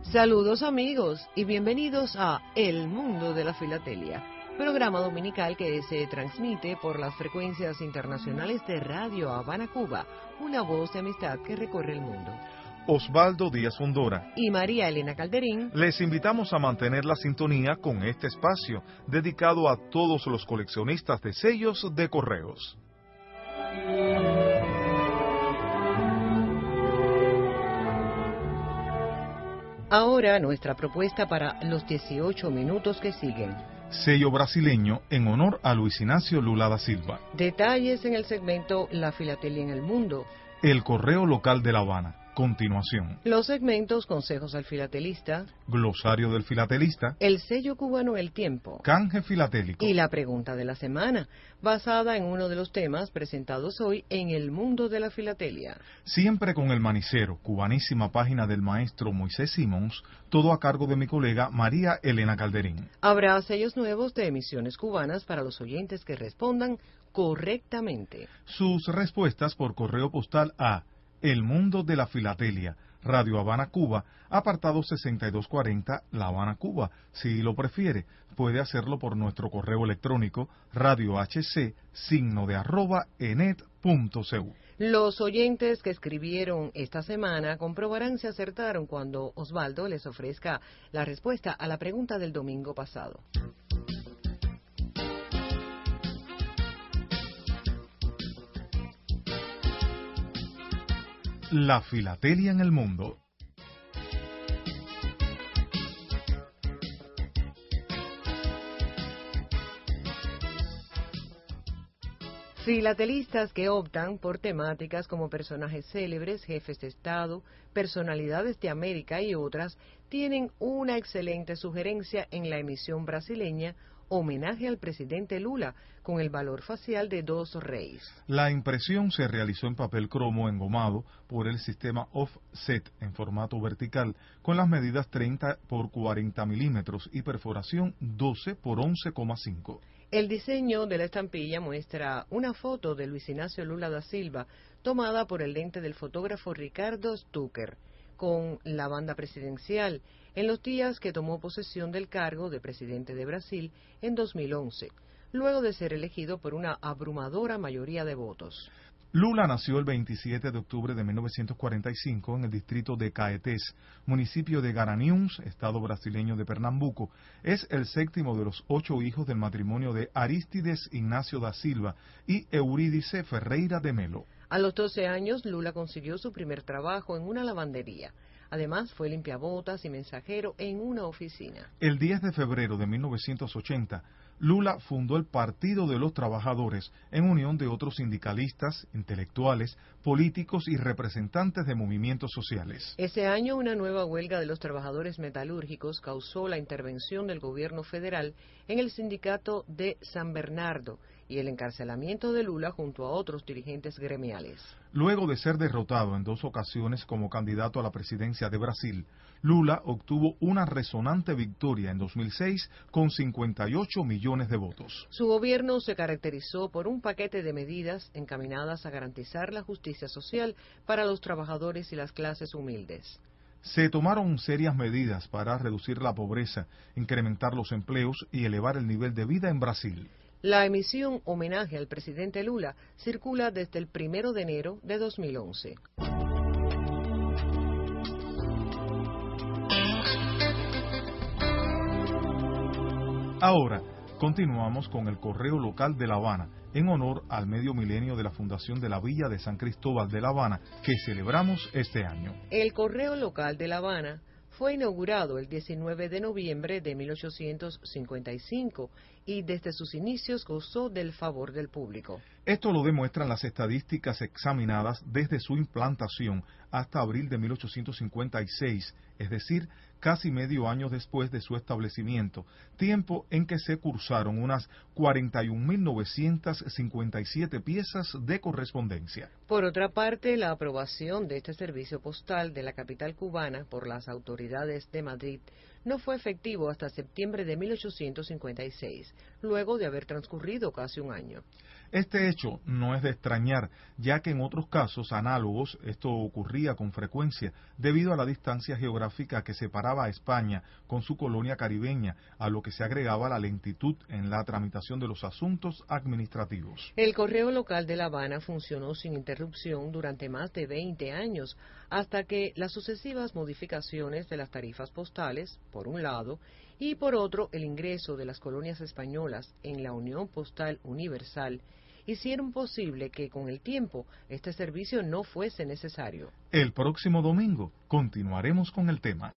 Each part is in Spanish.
Saludos amigos y bienvenidos a El Mundo de la Filatelia, programa dominical que se transmite por las frecuencias internacionales de Radio Habana, Cuba, una voz de amistad que recorre el mundo. Osvaldo Díaz Fundora y María Elena Calderín les invitamos a mantener la sintonía con este espacio dedicado a todos los coleccionistas de sellos de correos. Ahora nuestra propuesta para los 18 minutos que siguen. Sello brasileño en honor a Luis Ignacio Lula da Silva. Detalles en el segmento La Filatelia en el Mundo. El correo local de La Habana. Continuación. Los segmentos Consejos al Filatelista. Glosario del Filatelista. El sello cubano El Tiempo. Canje filatélico. Y la pregunta de la semana, basada en uno de los temas presentados hoy en El Mundo de la Filatelia. Siempre con el manicero, cubanísima página del maestro Moisés Simons, todo a cargo de mi colega María Elena Calderín. Habrá sellos nuevos de emisiones cubanas para los oyentes que respondan correctamente. Sus respuestas por correo postal a El Mundo de la Filatelia, Radio Habana, Cuba, apartado 6240, La Habana, Cuba. Si lo prefiere, puede hacerlo por nuestro correo electrónico radiohc@enet.cu. Los oyentes que escribieron esta semana comprobarán si acertaron cuando Osvaldo les ofrezca la respuesta a la pregunta del domingo pasado. La filatelia en el mundo. Filatelistas que optan por temáticas como personajes célebres, jefes de Estado, personalidades de América y otras, tienen una excelente sugerencia en la emisión brasileña Homenaje al presidente Lula, con el valor facial de 2 reyes. La impresión se realizó en papel cromo engomado por el sistema offset en formato vertical, con las medidas 30 por 40 milímetros y perforación 12 por 11,5. El diseño de la estampilla muestra una foto de Luis Ignacio Lula da Silva, tomada por el lente del fotógrafo Ricardo Stucker, con la banda presidencial, en los días que tomó posesión del cargo de presidente de Brasil en 2011, luego de ser elegido por una abrumadora mayoría de votos. Lula nació el 27 de octubre de 1945 en el distrito de Caetés, municipio de Garanhuns, estado brasileño de Pernambuco. Es el séptimo de los 8 hijos del matrimonio de Arístides Ignacio da Silva y Eurídice Ferreira de Melo. A los 12 años, Lula consiguió su primer trabajo en una lavandería. Además, fue limpiabotas y mensajero en una oficina. El 10 de febrero de 1980, Lula fundó el Partido de los Trabajadores en unión de otros sindicalistas, intelectuales, políticos y representantes de movimientos sociales. Ese año, una nueva huelga de los trabajadores metalúrgicos causó la intervención del gobierno federal en el sindicato de San Bernardo y el encarcelamiento de Lula junto a otros dirigentes gremiales. Luego de ser derrotado en 2 ocasiones como candidato a la presidencia de Brasil, Lula obtuvo una resonante victoria en 2006 con 58 millones de votos. Su gobierno se caracterizó por un paquete de medidas encaminadas a garantizar la justicia social para los trabajadores y las clases humildes. Se tomaron serias medidas para reducir la pobreza, incrementar los empleos y elevar el nivel de vida en Brasil. La emisión Homenaje al presidente Lula circula desde el 1 de enero de 2011. Ahora, continuamos con el correo local de La Habana, en honor al medio milenio de la fundación de la Villa de San Cristóbal de La Habana, que celebramos este año. El correo local de La Habana fue inaugurado el 19 de noviembre de 1855 y desde sus inicios gozó del favor del público. Esto lo demuestran las estadísticas examinadas desde su implantación hasta abril de 1856, es decir, casi medio año después de su establecimiento, tiempo en que se cursaron unas 41.957 piezas de correspondencia. Por otra parte, la aprobación de este servicio postal de la capital cubana por las autoridades de Madrid no fue efectivo hasta septiembre de 1856, luego de haber transcurrido casi un año. Este hecho no es de extrañar, ya que en otros casos análogos esto ocurría con frecuencia debido a la distancia geográfica que separaba a España con su colonia caribeña, a lo que se agregaba la lentitud en la tramitación de los asuntos administrativos. El correo local de La Habana funcionó sin interrupción durante más de 20 años, hasta que las sucesivas modificaciones de las tarifas postales, por un lado, y por otro el ingreso de las colonias españolas en la Unión Postal Universal, hicieron posible que con el tiempo este servicio no fuese necesario. El próximo domingo continuaremos con el tema.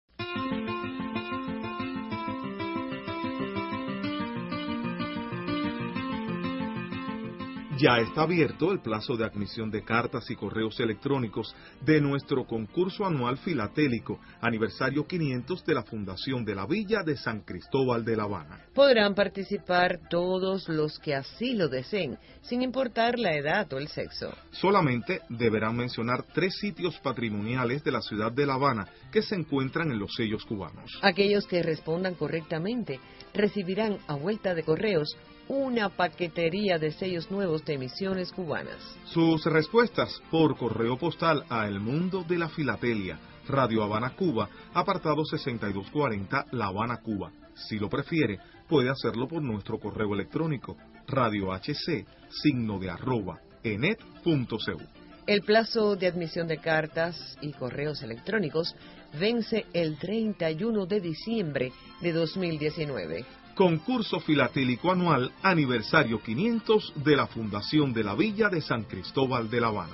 Ya está abierto el plazo de admisión de cartas y correos electrónicos de nuestro concurso anual filatélico, aniversario 500 de la Fundación de la Villa de San Cristóbal de La Habana. Podrán participar todos los que así lo deseen, sin importar la edad o el sexo. Solamente deberán mencionar 3 sitios patrimoniales de la ciudad de La Habana que se encuentran en los sellos cubanos. Aquellos que respondan correctamente recibirán a vuelta de correos una paquetería de sellos nuevos de emisiones cubanas. Sus respuestas por correo postal a El Mundo de la Filatelia, Radio Habana, Cuba, apartado 6240, La Habana, Cuba. Si lo prefiere, puede hacerlo por nuestro correo electrónico, radiohc@enet.cu. El plazo de admisión de cartas y correos electrónicos vence el 31 de diciembre de 2019. Concurso filatélico anual, aniversario 500 de la Fundación de la Villa de San Cristóbal de La Habana.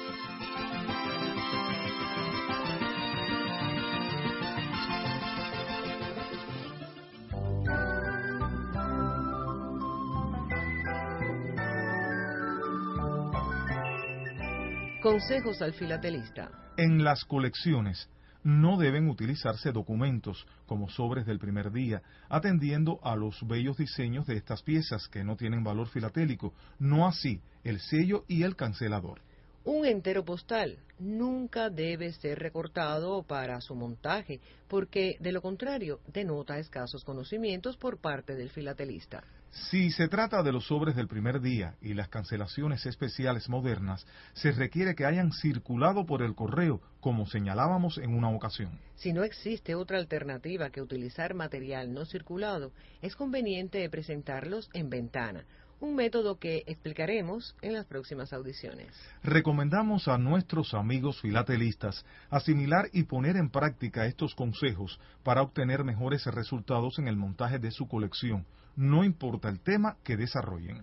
Consejos al filatelista. En las colecciones no deben utilizarse documentos como sobres del primer día, atendiendo a los bellos diseños de estas piezas que no tienen valor filatélico, no así el sello y el cancelador. Un entero postal nunca debe ser recortado para su montaje, porque de lo contrario denota escasos conocimientos por parte del filatelista. Si se trata de los sobres del primer día y las cancelaciones especiales modernas, se requiere que hayan circulado por el correo, como señalábamos en una ocasión. Si no existe otra alternativa que utilizar material no circulado, es conveniente presentarlos en ventana, un método que explicaremos en las próximas audiciones. Recomendamos a nuestros amigos filatelistas asimilar y poner en práctica estos consejos para obtener mejores resultados en el montaje de su colección, no importa el tema que desarrollen.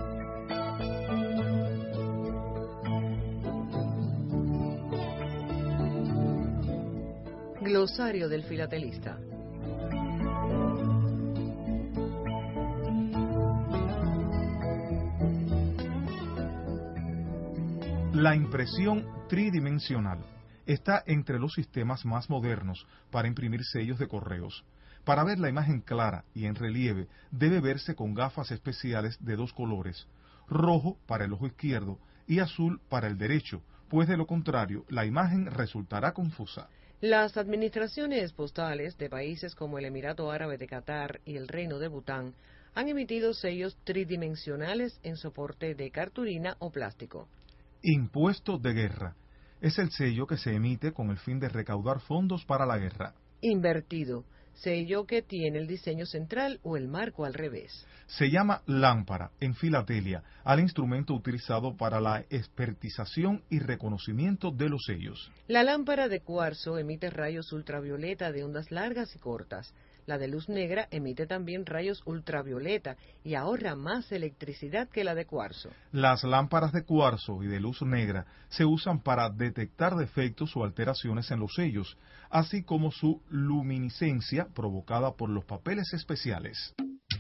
Glosario del filatelista. La impresión tridimensional está entre los sistemas más modernos para imprimir sellos de correos. Para ver la imagen clara y en relieve, debe verse con gafas especiales de 2 colores, rojo para el ojo izquierdo y azul para el derecho, pues de lo contrario, la imagen resultará confusa. Las administraciones postales de países como el Emirato Árabe de Qatar y el Reino de Bután han emitido sellos tridimensionales en soporte de cartulina o plástico. Impuesto de guerra. Es el sello que se emite con el fin de recaudar fondos para la guerra. Invertido. Sello que tiene el diseño central o el marco al revés. Se llama lámpara en filatelia al instrumento utilizado para la expertización y reconocimiento de los sellos. La lámpara de cuarzo emite rayos ultravioleta de ondas largas y cortas. La de luz negra emite también rayos ultravioleta y ahorra más electricidad que la de cuarzo. Las lámparas de cuarzo y de luz negra se usan para detectar defectos o alteraciones en los sellos, así como su luminiscencia provocada por los papeles especiales.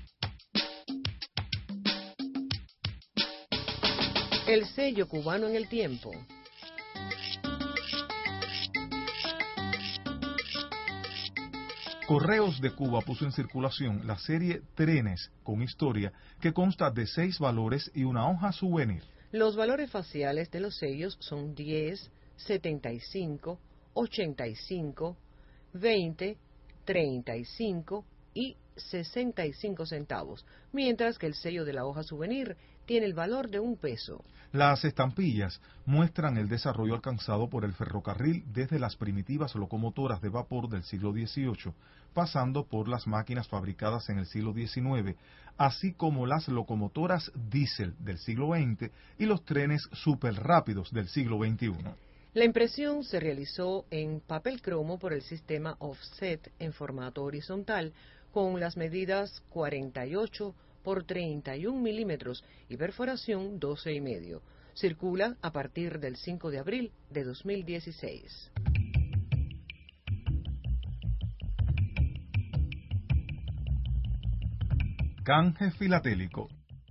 El sello cubano en el tiempo. Correos de Cuba puso en circulación la serie Trenes con Historia, que consta de 6 valores y una hoja souvenir. Los valores faciales de los sellos son 10, 75, 85, 20, 35 y 65 centavos, mientras que el sello de la hoja souvenir tiene el valor de 1 peso. Las estampillas muestran el desarrollo alcanzado por el ferrocarril desde las primitivas locomotoras de vapor del siglo XVIII, pasando por las máquinas fabricadas en el siglo XIX, así como las locomotoras diésel del siglo XX y los trenes superrápidos del siglo XXI. La impresión se realizó en papel cromo por el sistema offset en formato horizontal, con las medidas 48 por 31 milímetros y perforación 12,5. Circula a partir del 5 de abril de 2016. Canje filatélico.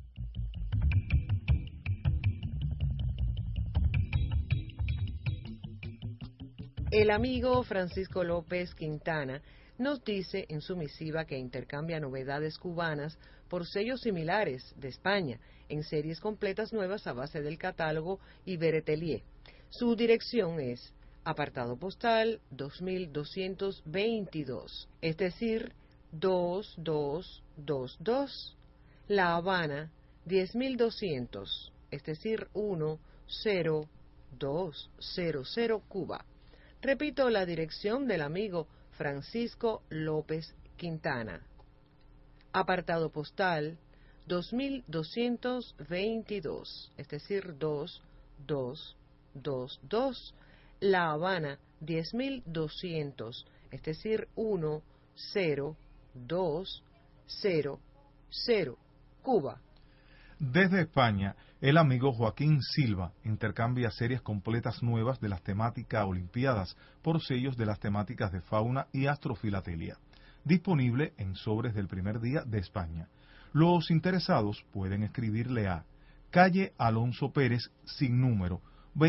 El amigo Francisco López Quintana nos dice en su misiva que intercambia novedades cubanas por sellos similares de España en series completas nuevas a base del catálogo Iberetelier. Su dirección es apartado postal 2222, es decir, 2222, La Habana 10200, es decir, 10200, Cuba. Repito la dirección del amigo Francisco López Quintana. Apartado postal 2222, es decir, 2222, La Habana 10200, es decir, 10200, Cuba. Desde España, el amigo Joaquín Silva intercambia series completas nuevas de las temáticas olimpiadas por sellos de las temáticas de fauna y astrofilatelia, disponible en sobres del primer día de España. Los interesados pueden escribirle a calle Alonso Pérez sin número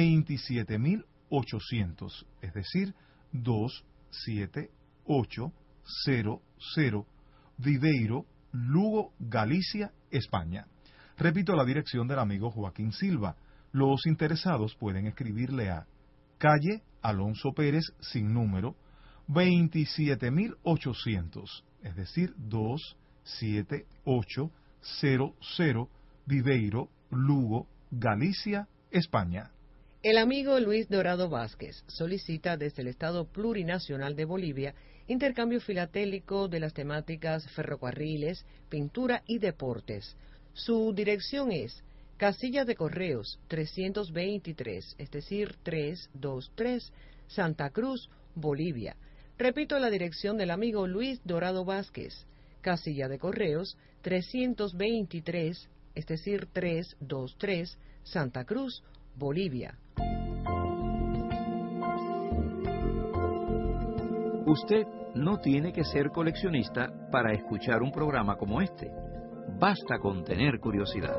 27800, es decir, 27800, Viveiro, Lugo, Galicia, España. Repito la dirección del amigo Joaquín Silva. Los interesados pueden escribirle a calle Alonso Pérez sin número 27800, es decir, 27800, Viveiro, Lugo, Galicia, España. El amigo Luis Dorado Vázquez solicita desde el Estado Plurinacional de Bolivia intercambio filatélico de las temáticas ferrocarriles, pintura y deportes. Su dirección es Casilla de Correos 323, es decir, 323, Santa Cruz, Bolivia. Repito la dirección del amigo Luis Dorado Vázquez, Casilla de Correos 323, es decir, 323, Santa Cruz, Bolivia. Usted no tiene que ser coleccionista para escuchar un programa como este. Basta con tener curiosidad.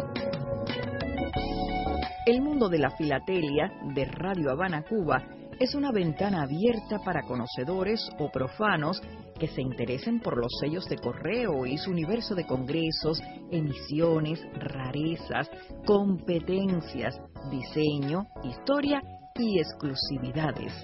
El mundo de la filatelia de Radio Habana, Cuba, es una ventana abierta para conocedores o profanos que se interesen por los sellos de correo y su universo de congresos, emisiones, rarezas, competencias, diseño, historia y exclusividades.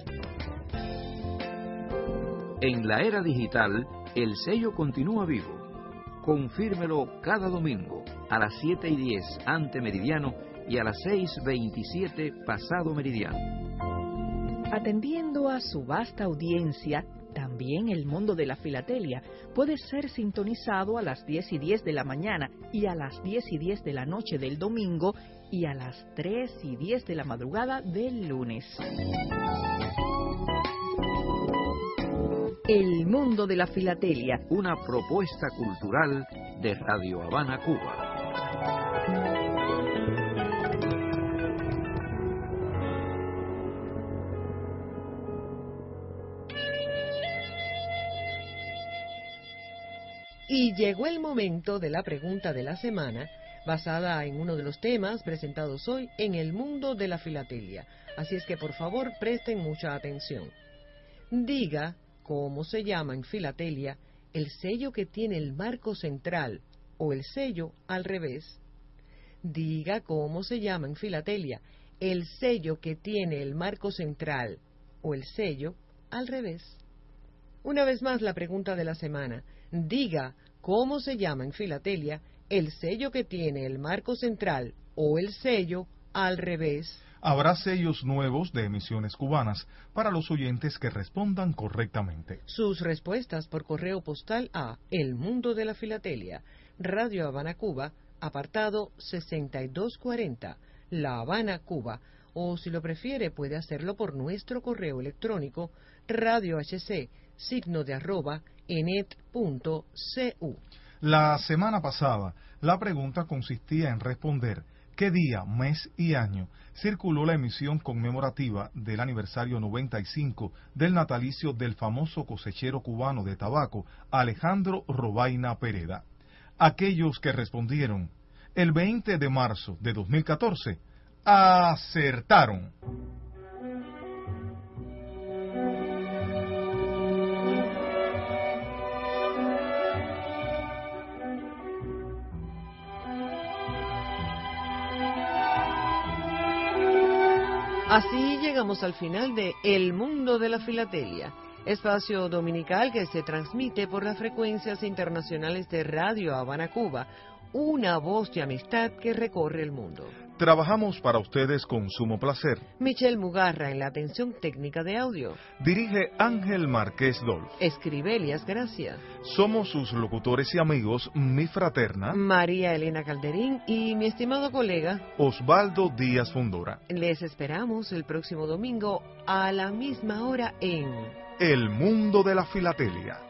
En la era digital, el sello continúa vivo. Confírmelo cada domingo a las 7:10 ante meridiano y a las 6:27 pasado meridiano. Atendiendo a su vasta audiencia, también el mundo de la filatelia puede ser sintonizado a las 10:10 de la mañana y a las 10:10 de la noche del domingo y a las 3:10 de la madrugada del lunes. El mundo de la filatelia. Una propuesta cultural de Radio Habana, Cuba. Y llegó el momento de la pregunta de la semana, basada en uno de los temas presentados hoy en el mundo de la filatelia. Así es que por favor presten mucha atención. Diga cómo se llama en filatelia el sello que tiene el marco central o el sello al revés. Diga cómo se llama en filatelia el sello que tiene el marco central o el sello al revés. Una vez más la pregunta de la semana. Diga cómo se llama en filatelia el sello que tiene el marco central o el sello al revés. Habrá sellos nuevos de emisiones cubanas para los oyentes que respondan correctamente. Sus respuestas por correo postal a El Mundo de la Filatelia, Radio Habana, Cuba, apartado 6240, La Habana, Cuba, o si lo prefiere puede hacerlo por nuestro correo electrónico radiohc@enet.cu. La semana pasada, la pregunta consistía en responder qué día, mes y año circuló la emisión conmemorativa del aniversario 95 del natalicio del famoso cosechero cubano de tabaco, Alejandro Robaina Pereda. Aquellos que respondieron el 20 de marzo de 2014, acertaron. Así llegamos al final de El Mundo de la Filatelia, espacio dominical que se transmite por las frecuencias internacionales de Radio Habana, Cuba, una voz de amistad que recorre el mundo. Trabajamos para ustedes con sumo placer. Michelle Mugarra en la atención técnica de audio. Dirige Ángel Márquez Dolf. Escribe Elias Gracia. Somos sus locutores y amigos, mi fraterna María Elena Calderín y mi estimado colega Osvaldo Díaz Fundora. Les esperamos el próximo domingo a la misma hora en El Mundo de la Filatelia.